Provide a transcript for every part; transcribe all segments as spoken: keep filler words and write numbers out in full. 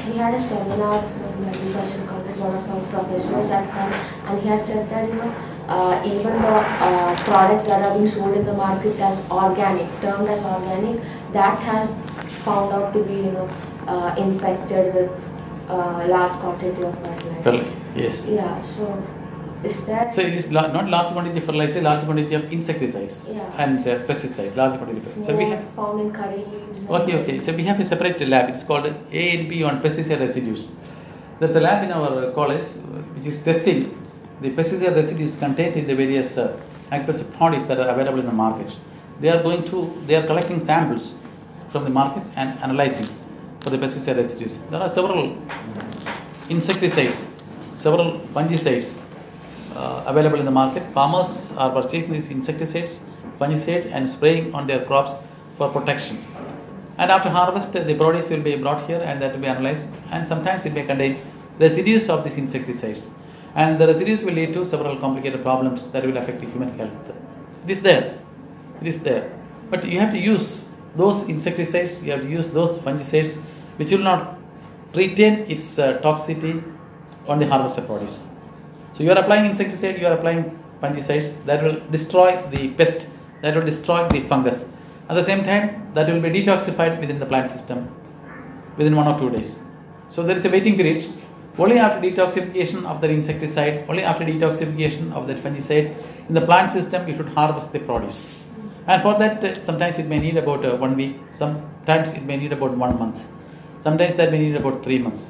we had a seminar from the agricultural college, one of our professors that come, and he had said that, you know, uh, even the uh, products that are being sold in the markets as organic, termed as organic, that has found out to be, you know, uh, infected with uh, large quantity of fertilizer. Yes. Yeah, so is that... So it is la- not large quantity of fertilizer, large quantity of insecticides yeah. and uh, pesticides, large quantity. More So we have found in curry leaves. Okay, okay. So we have a separate lab. It's called A N P on pesticide residues. There's a lab in our college which is testing the pesticide residues contained in the various uh, agricultural products that are available in the market. They are going to, they are collecting samples from the market and analyzing for the pesticide residues. There are several insecticides, several fungicides uh, available in the market. Farmers are purchasing these insecticides, fungicides, and spraying on their crops for protection. And after harvest, the produce will be brought here and that will be analyzed, and sometimes it may contain residues of these insecticides. And the residues will lead to several complicated problems that will affect the human health. It is there. It is there. But you have to use those insecticides, you have to use those fungicides which will not retain its uh, toxicity on the harvested produce. So you are applying insecticide, you are applying fungicides that will destroy the pest, that will destroy the fungus. At the same time, that will be detoxified within the plant system within one or two days. So there is a waiting period. Only after detoxification of the insecticide, only after detoxification of that fungicide in the plant system, you should harvest the produce. And for that, uh, sometimes it may need about uh, one week, sometimes it may need about one month, sometimes that may need about three months.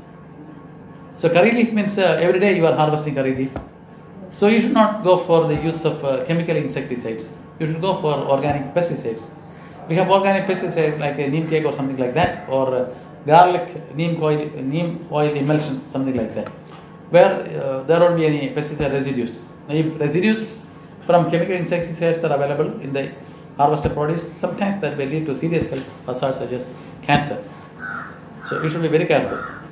So curry leaf means uh, every day you are harvesting curry leaf. So you should not go for the use of uh, chemical insecticides. You should go for organic pesticides. We have organic pesticides like a neem cake or something like that, or uh, garlic neem oil, neem oil emulsion, something like that, where uh, there won't be any pesticide residues. Now, if residues from chemical insecticides are available in the harvested produce, sometimes that will lead to serious health hazards such as cancer. So you should be very careful.